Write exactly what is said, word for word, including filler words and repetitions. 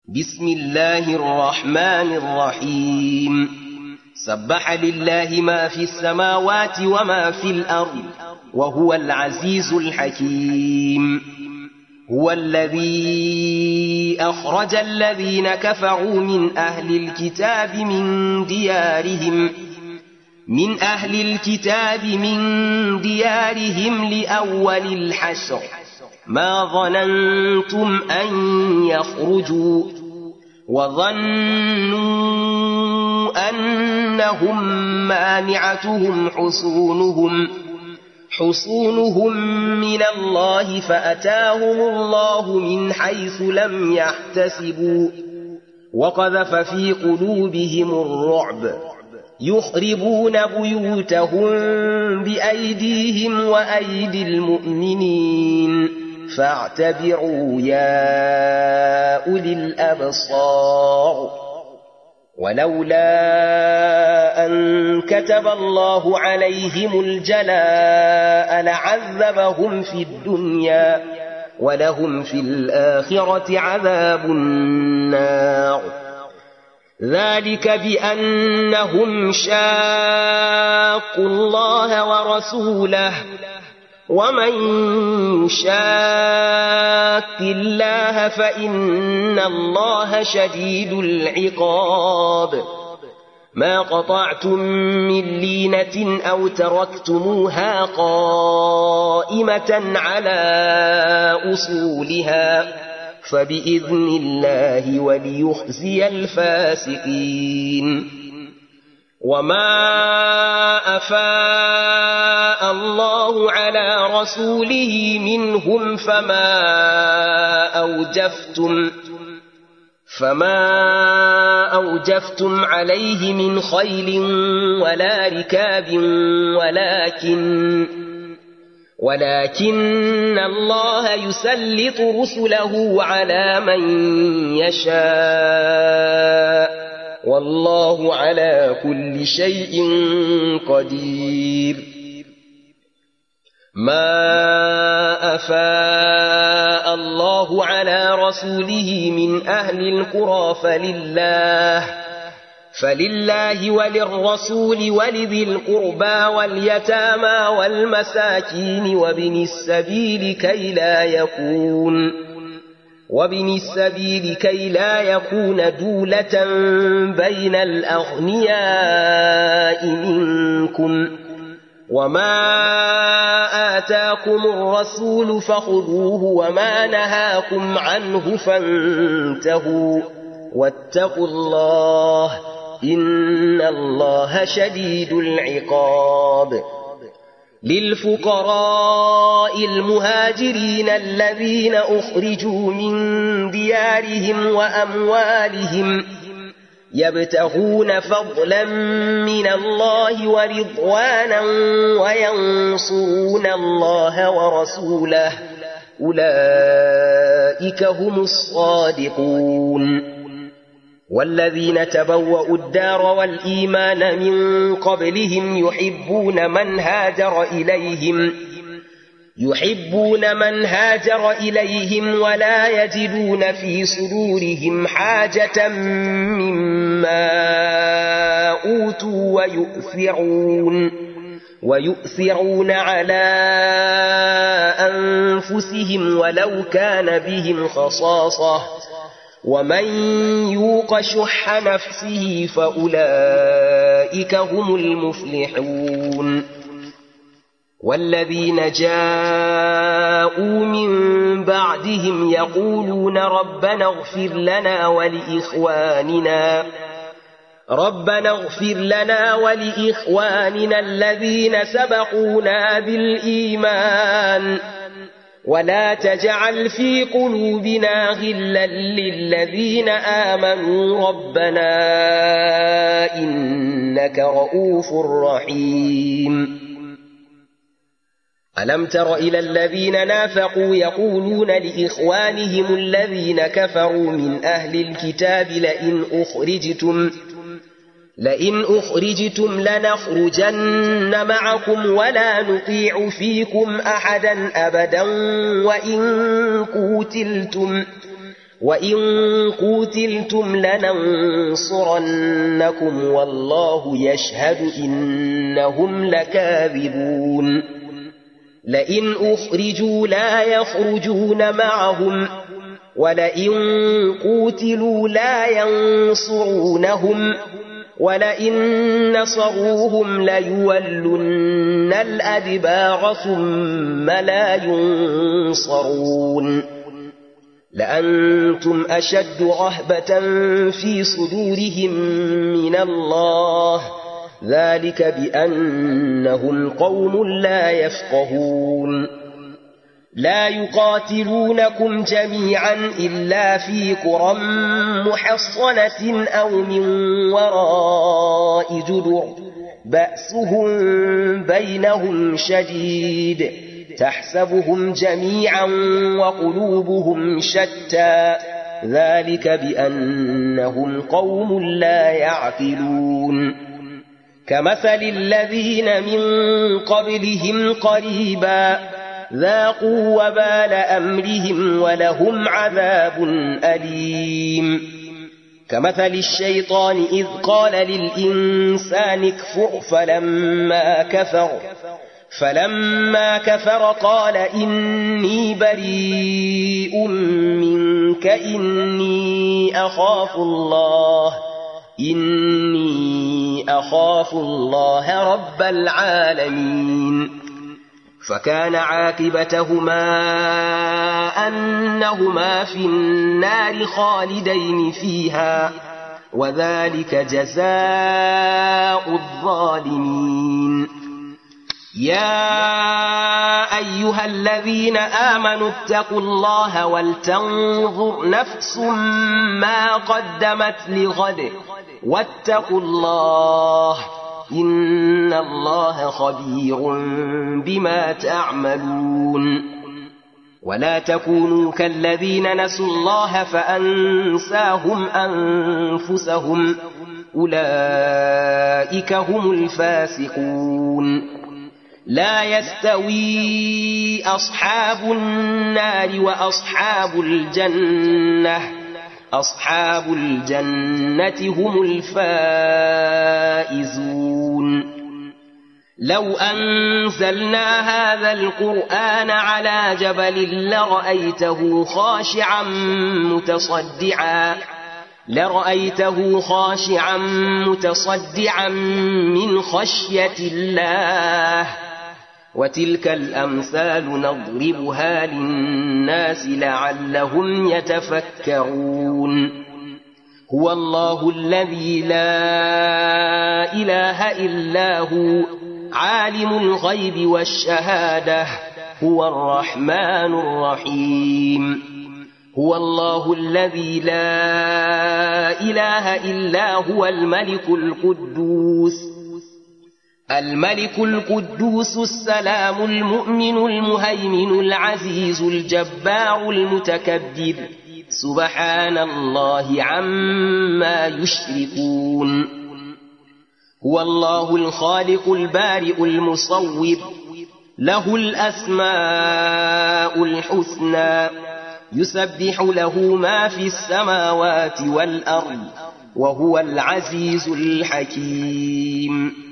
بسم الله الرحمن الرحيم سبح لله ما في السماوات وما في الأرض وهو العزيز الحكيم هو الذي أخرج الذين كفروا من أهل الكتاب من ديارهم من أهل الكتاب من ديارهم لأول الحشر ما ظننتم أن يخرجوا وظنوا أنهم مانعتهم حصونهم حصونهم من الله فأتاهم الله من حيث لم يحتسبوا وقذف في قلوبهم الرعب يخربون بيوتهم بأيديهم وأيدي المؤمنين فاعتبروا يا أولي الأبصار ولولا أن كتب الله عليهم الجلاء لعذبهم في الدنيا ولهم في الآخرة عذاب النار ذلك بأنهم شاقوا الله ورسوله ومن يشاق الله فإن الله شديد العقاب ما قطعتم من لينة أو تركتموها قائمة على أصولها فبإذن الله وليخزي الفاسقين وما أفاء الله على رسوله منهم فما أوجفتم فما أوجفتم عليه من خيل ولا ركاب ولكن ولكن الله يسلط رسله على من يشاء والله على كل شيء قدير ما أفاء الله على رسوله من أهل القرى فلله فلله وللرسول ولذي القربى واليتامى والمساكين وابن السبيل كي لا يكون وابن السبيل كي لا يكون دولة بين الأغنياء منكم وما آتاكم الرسول فخذوه وما نهاكم عنه فانتهوا واتقوا الله إن الله شديد العقاب للفقراء المهاجرين الذين أخرجوا من ديارهم وأموالهم يبتغون فضلا من الله ورضوانا وينصرون الله ورسوله أولئك هم الصادقون والذين تبوأوا الدار والإيمان من قبلهم يحبون من هاجر إليهم يحبون من هاجر إليهم ولا يجدون في صدورهم حاجة مما أوتوا ويؤثرون ويؤثرون على أنفسهم ولو كان بهم خصاصة ومن يوق شح نفسه فأولئك هم المفلحون والذين جاءوا من بعدهم يقولون ربنا اغفر لنا ولإخواننا ربنا اغفر لنا ولإخواننا الذين سبقونا بالإيمان ولا تجعل في قلوبنا غلا للذين آمنوا ربنا إنك رؤوف رحيم ألم تر إلى الذين نافقوا يقولون لإخوانهم الذين كفروا من أهل الكتاب لئن أخرجتم لئن أخرجتم لنخرجن معكم ولا نطيع فيكم أحدا أبدا وإن قوتلتم وإن قوتلتم لننصرنكم والله يشهد إنهم لكاذبون لئن أخرجوا لا يخرجون معهم ولئن قوتلوا لا ينصرونهم ولئن نصروهم ليولن الأدبار ثم لا ينصرون لأنتم أشد رهبة في صدورهم من الله ذلك بأنهم قوم لا يفقهون لا يقاتلونكم جميعا إلا في قرى محصنة أو من وراء جدر بأسهم بينهم شديد تحسبهم جميعا وقلوبهم شتى ذلك بأنهم قوم لا يعقلون كمثل الذين من قبلهم قريبا ذاقوا وبال أمرهم ولهم عذاب أليم كمثل الشيطان إذ قال للإنسان اكفر فلما كفر فلما كفر قال إني بريء منك إني أخاف الله إني أخاف الله رب العالمين فكان عاقبتهما أنهما في النار خالدين فيها وذلك جزاء الظالمين يا أيها الذين آمنوا اتقوا الله ولتنظر نفس ما قدمت لغد واتقوا الله إن الله خبير بما تعملون ولا تكونوا كالذين نسوا الله فأنساهم أنفسهم أولئك هم الفاسقون لا يستوي أصحاب النار وأصحاب الجنة أصحاب الجنة هم الفائزون لو أنزلنا هذا القرآن على جبل لرأيته خاشعا متصدعا لرأيته خاشعا متصدعا من خشية الله وتلك الأمثال نضربها للناس لعلهم يتفكرون هو الله الذي لا إله إلا هو عالم الغيب والشهادة هو الرحمن الرحيم هو الله الذي لا إله إلا هو الملك القدوس الملك القدوس السلام المؤمن المهيمن العزيز الجبار المتكبر سبحان الله عما يشركون هو الله الخالق البارئ المصور له الأسماء الحسنى يسبح له ما في السماوات والأرض وهو العزيز الحكيم